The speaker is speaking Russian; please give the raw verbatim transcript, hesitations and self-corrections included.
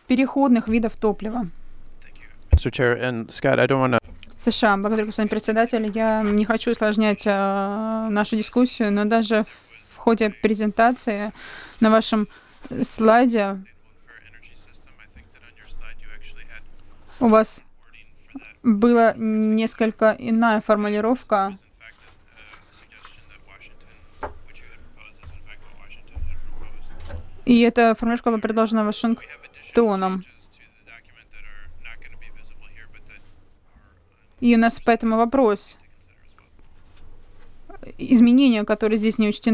переходных видов топлива. Mister Chair and Scott, I don't want to. США. Благодарю, господин председатель. Я не хочу усложнять э, нашу дискуссию, но даже в ходе презентации на вашем слайде у вас была несколько иная формулировка. И эта формулировка была предложена Вашингтоном. И у нас поэтому вопрос. Изменения, которые здесь не учтены,